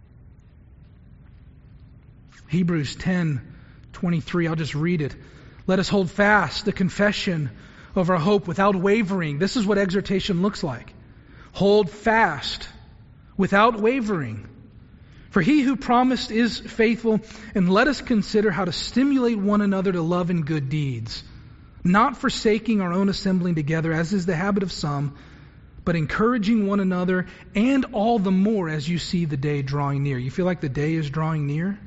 Hebrews ten twenty-three, I'll just read it. Let us hold fast the confession of our hope without wavering. This is what exhortation looks like. Hold fast without wavering. For he who promised is faithful, and let us consider how to stimulate one another to love and good deeds, not forsaking our own assembling together, as is the habit of some, but encouraging one another, and all the more as you see the day drawing near. You feel like the day is drawing near?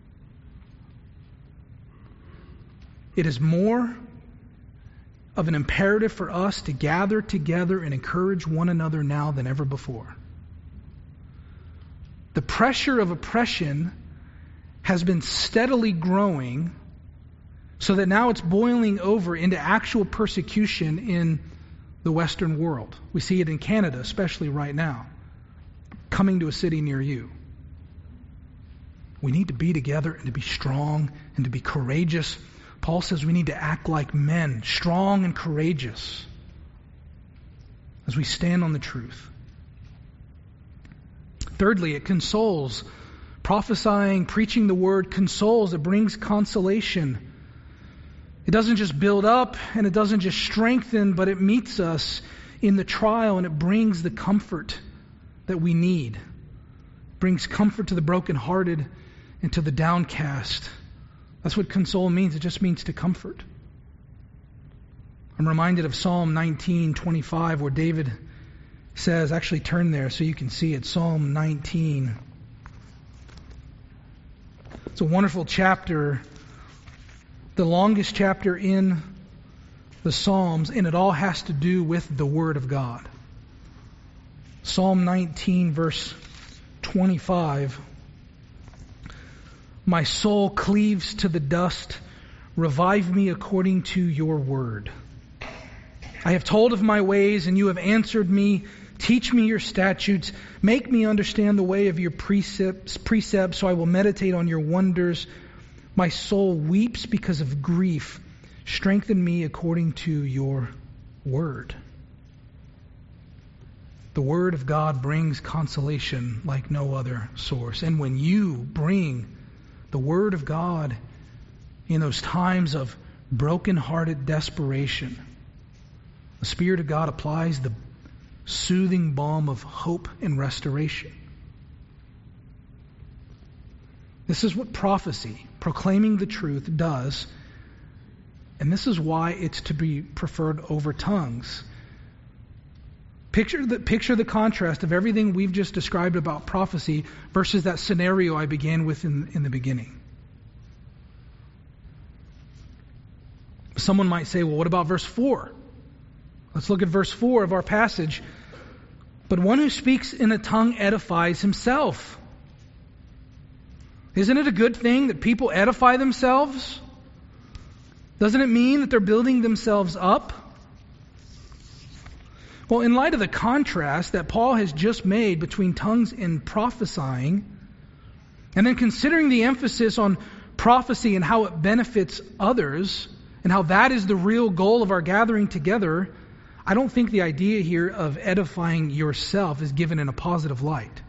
It is more of an imperative for us to gather together and encourage one another now than ever before. The pressure of oppression has been steadily growing, so that now it's boiling over into actual persecution in the Western world. We see it in Canada, especially right now, coming to a city near you. We need to be together and to be strong and to be courageous. Paul says we need to act like men, strong and courageous. as we stand on the truth. Thirdly, it consoles. Prophesying, preaching the word consoles. It brings consolation. It doesn't just build up and it doesn't just strengthen, but it meets us in the trial and it brings the comfort that we need. It brings comfort to the brokenhearted and to the downcast. That's what console means. It just means to comfort. I'm reminded of Psalm nineteen twenty-five where David says, actually turn there so you can see it, Psalm nineteen. It's a wonderful chapter, the longest chapter in the Psalms, and it all has to do with the Word of God. Psalm nineteen, verse twenty-five. My soul cleaves to the dust. Revive me according to your word. I have told of my ways, and you have answered me. Teach me your statutes. Make me understand the way of your precepts, precepts, so I will meditate on your wonders. My soul weeps because of grief. Strengthen me according to your word. The word of God brings consolation like no other source. And when you bring the word of God in those times of broken-hearted desperation, the Spirit of God applies the soothing balm of hope and restoration. This is what prophecy, proclaiming the truth, does. And this is why it's to be preferred over tongues. Picture the, picture the contrast of everything we've just described about prophecy versus that scenario I began with in, in the beginning. Someone might say, well, what about verse four? Let's look at verse four of our passage. But one who speaks in a tongue edifies himself. Isn't it a good thing that people edify themselves? Doesn't it mean that they're building themselves up? Well, in light of the contrast that Paul has just made between tongues and prophesying, and then considering the emphasis on prophecy and how it benefits others, and how that is the real goal of our gathering together, I don't think the idea here of edifying yourself is given in a positive light.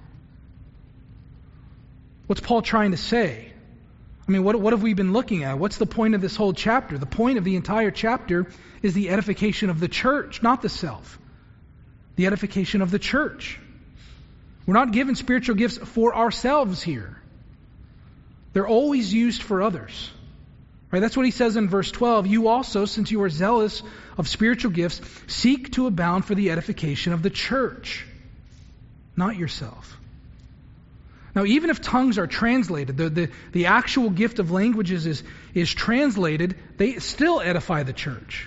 What's Paul trying to say? I mean, what, what have we been looking at? What's the point of this whole chapter? The point of the entire chapter is the edification of the church, not the self. The edification of the church. We're not given spiritual gifts for ourselves here. They're always used for others. Right? That's what he says in verse twelve. You also, since you are zealous of spiritual gifts, seek to abound for the edification of the church, not yourself. Now, even if tongues are translated, the, the, the actual gift of languages is, is translated, they still edify the church.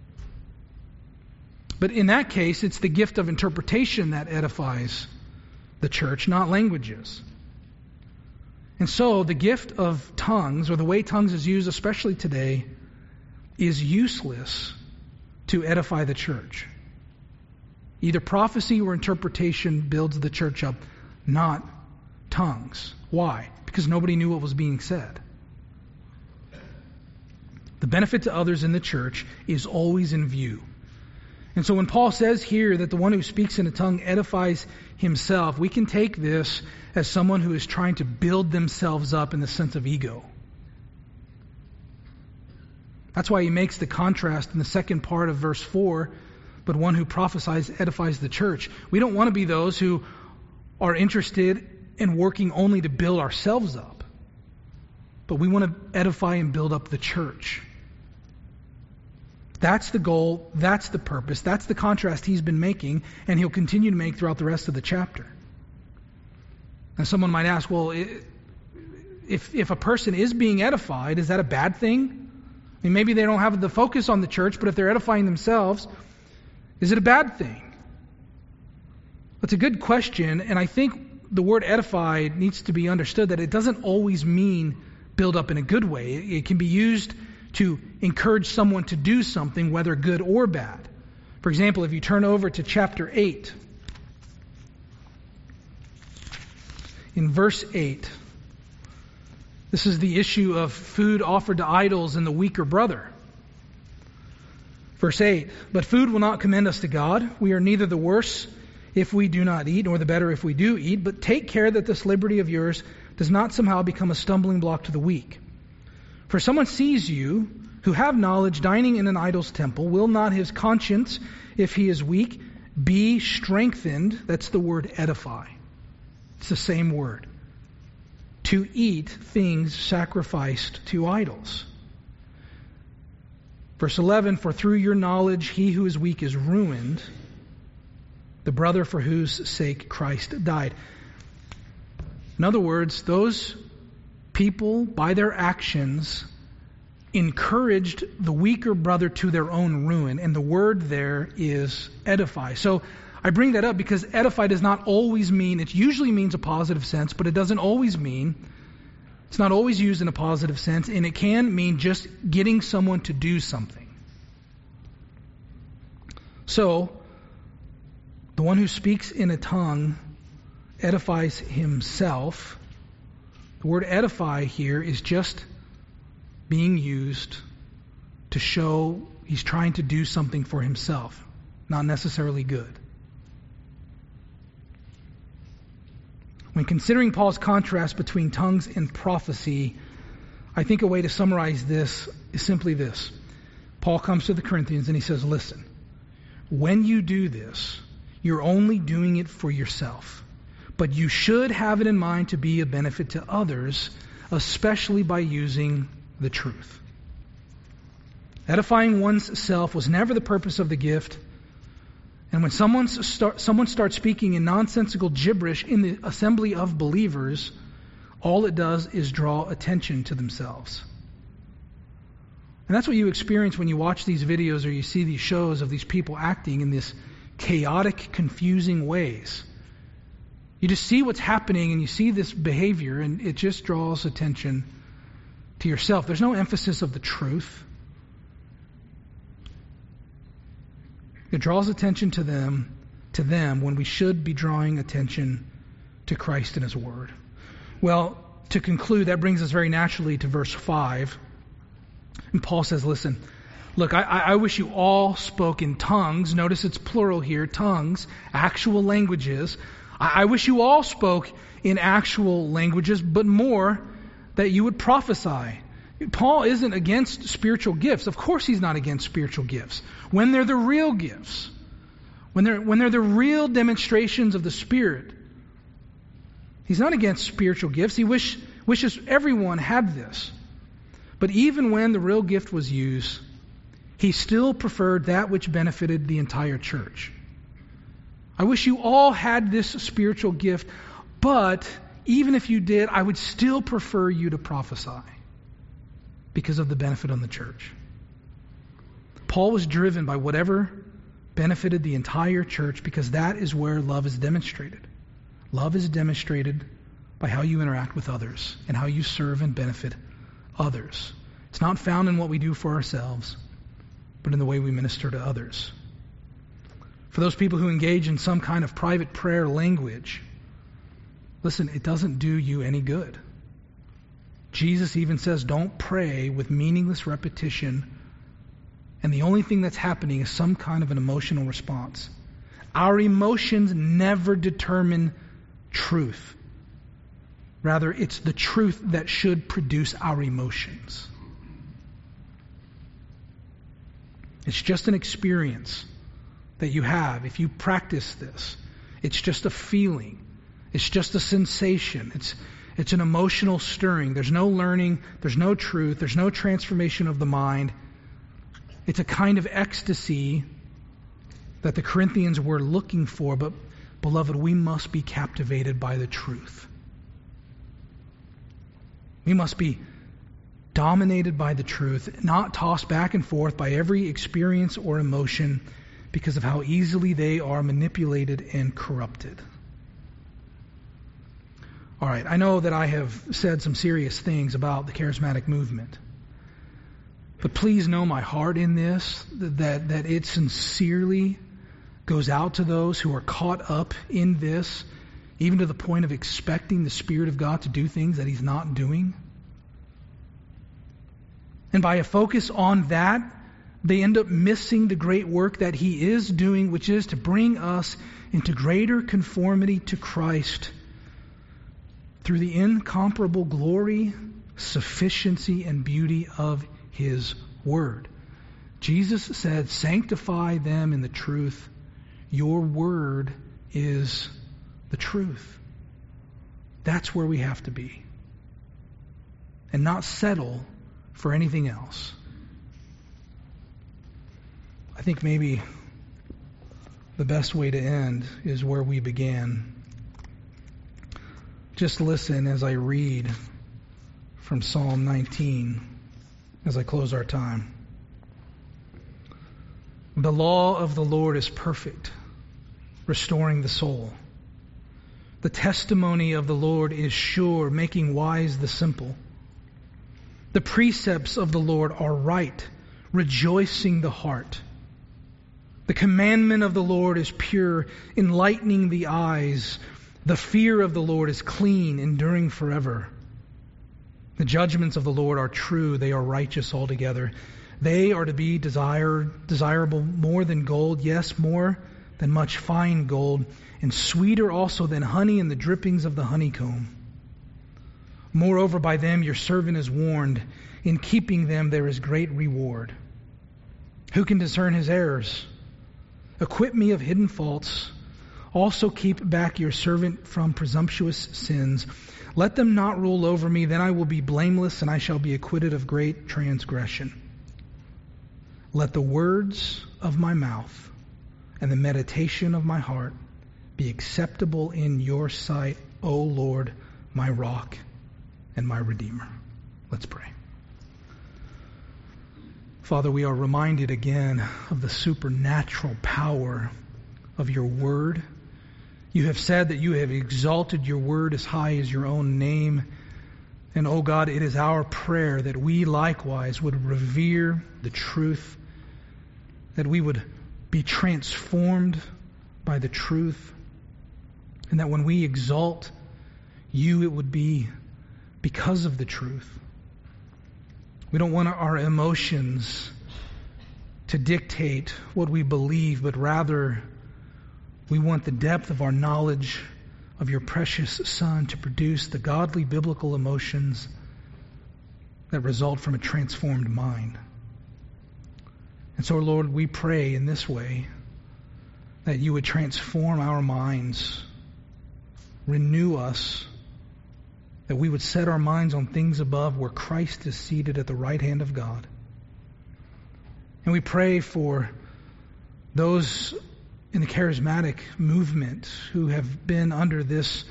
But in that case, it's the gift of interpretation that edifies the church, not languages. And so the gift of tongues, or the way tongues is used, especially today, is useless to edify the church. Either prophecy or interpretation builds the church up, not tongues. Why? Because nobody knew what was being said. The benefit to others in the church is always in view. And so when Paul says here that the one who speaks in a tongue edifies himself, we can take this as someone who is trying to build themselves up in the sense of ego. That's why he makes the contrast in the second part of verse four, but one who prophesies edifies the church. We don't want to be those who are interested in working only to build ourselves up, but we want to edify and build up the church. That's the goal, that's the purpose, that's the contrast he's been making, and he'll continue to make throughout the rest of the chapter. And someone might ask, well, if if a person is being edified, is that a bad thing? I mean, maybe they don't have the focus on the church, but if they're edifying themselves, is it a bad thing? That's a good question, and I think the word edified needs to be understood that it doesn't always mean build up in a good way. It can be used to encourage someone to do something, whether good or bad. For example, if you turn over to chapter eight, in verse eight, this is the issue of food offered to idols and the weaker brother. Verse eight, but food will not commend us to God. We are neither the worse if we do not eat, nor the better if we do eat. But take care that this liberty of yours does not somehow become a stumbling block to the weak. For someone sees you, who have knowledge, dining in an idol's temple. Will not his conscience, if he is weak, be strengthened? That's the word edify. It's the same word. To eat things sacrificed to idols. Verse eleven, for through your knowledge he who is weak is ruined, the brother for whose sake Christ died. In other words, those people, by their actions, encouraged the weaker brother to their own ruin. And the word there is edify. So I bring that up because edify does not always mean, it usually means a positive sense, but it doesn't always mean, it's not always used in a positive sense, and it can mean just getting someone to do something. So, the one who speaks in a tongue edifies himself. The word edify here is just being used to show he's trying to do something for himself, not necessarily good. When considering Paul's contrast between tongues and prophecy, I think a way to summarize this is simply this. Paul comes to the Corinthians and he says, listen, when you do this, you're only doing it for yourself. But you should have it in mind to be a benefit to others, especially by using the truth. Edifying one's self was never the purpose of the gift. And when someone, start, someone starts speaking in nonsensical gibberish in the assembly of believers, all it does is draw attention to themselves. And that's what you experience when you watch these videos or you see these shows of these people acting in this chaotic, confusing ways. You just see what's happening and you see this behavior and it just draws attention to yourself. There's no emphasis of the truth. It draws attention to them, to them when we should be drawing attention to Christ and His Word. Well, to conclude, that brings us very naturally to verse five. And Paul says, listen, look, I, I wish you all spoke in tongues. Notice it's plural here, tongues, actual languages. I, I wish you all spoke in actual languages, but more that you would prophesy. Paul isn't against spiritual gifts. Of course he's not against spiritual gifts. When they're the real gifts. When they're, when they're the real demonstrations of the Spirit. He's not against spiritual gifts. He wish, wishes everyone had this. But even when the real gift was used, he still preferred that which benefited the entire church. I wish you all had this spiritual gift, but even if you did, I would still prefer you to prophesy because of the benefit on the church. Paul was driven by whatever benefited the entire church because that is where love is demonstrated. Love is demonstrated by how you interact with others and how you serve and benefit others. It's not found in what we do for ourselves, but in the way we minister to others. For those people who engage in some kind of private prayer language, listen, it doesn't do you any good. Jesus even says, don't pray with meaningless repetition, and the only thing that's happening is some kind of an emotional response. Our emotions never determine truth. Rather, it's the truth that should produce our emotions. It's just an experience that you have if you practice this. It's just a feeling. It's just a sensation. It's It's an emotional stirring. There's no learning. There's no truth. There's no transformation of the mind. It's a kind of ecstasy that the Corinthians were looking for. But, beloved, we must be captivated by the truth. We must be dominated by the truth, not tossed back and forth by every experience or emotion because of how easily they are manipulated and corrupted. All right, I know that I have said some serious things about the charismatic movement. But please know my heart in this, that, that it sincerely goes out to those who are caught up in this, even to the point of expecting the Spirit of God to do things that He's not doing. And by a focus on that, they end up missing the great work that He is doing, which is to bring us into greater conformity to Christ through the incomparable glory, sufficiency, and beauty of His Word. Jesus said, sanctify them in the truth. Your Word is the truth. That's where we have to be. And not settle for anything else. I think maybe the best way to end is where we began. Just listen as I read from Psalm nineteen as I close our time. The law of the Lord is perfect, restoring the soul. The testimony of the Lord is sure, making wise the simple. The precepts of the Lord are right, rejoicing the heart. The commandment of the Lord is pure, enlightening the eyes. The fear of the Lord is clean, enduring forever. The judgments of the Lord are true, they are righteous altogether. They are to be desired, desirable more than gold, yes, more than much fine gold, and sweeter also than honey and the drippings of the honeycomb. Moreover, by them your servant is warned. In keeping them there is great reward. Who can discern his errors? Acquit me of hidden faults. Also keep back your servant from presumptuous sins. Let them not rule over me, then I will be blameless, and I shall be acquitted of great transgression. Let the words of my mouth and the meditation of my heart be acceptable in your sight, O Lord, my rock and my Redeemer. Let's pray. Father, we are reminded again of the supernatural power of your word. You have said that you have exalted your word as high as your own name. And, oh God, it is our prayer that we likewise would revere the truth, that we would be transformed by the truth, and that when we exalt you, it would be because of the truth. We don't want our emotions to dictate what we believe, but rather we want the depth of our knowledge of your precious Son to produce the godly biblical emotions that result from a transformed mind. And so, Lord, we pray in this way that you would transform our minds, renew us, that we would set our minds on things above where Christ is seated at the right hand of God. And we pray for those in the charismatic movement who have been under this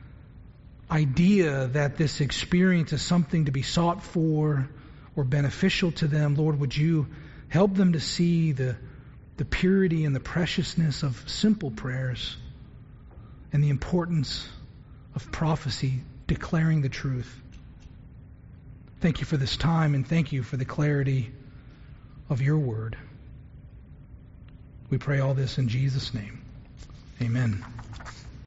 idea that this experience is something to be sought for or beneficial to them. Lord, would you help them to see the, the purity and the preciousness of simple prayers and the importance of prophecy, declaring the truth. Thank you for this time, and thank you for the clarity of your word. We pray all this in Jesus' name. Amen.